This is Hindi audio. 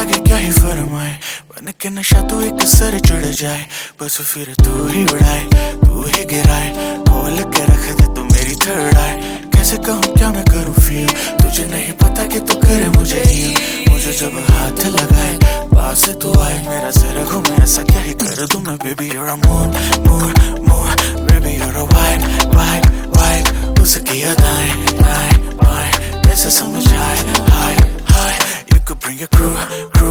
आगे क्या ही फरमाए, बन के नशा तो एक सर चढ़ जाए, बस फिर तू ही उड़ाए, तू ही गिराए, खोल के रख दे तू मेरी थर्ड आई। कैसे कहूँ क्या मैं करूँ फील, तुझे नहीं पता कि तू करे मुझे हील। मुझे जब हाथ लगाए पास से तू आए, मेरा सर घूमे ऐसा क्या ही कर दूं मैं। Baby you're a moon, moon, moon, baby you're a white, white, white, उसकी अदाएं, आए, आए, कैसे समझ आए, हाय, हाय, you could bring your crew,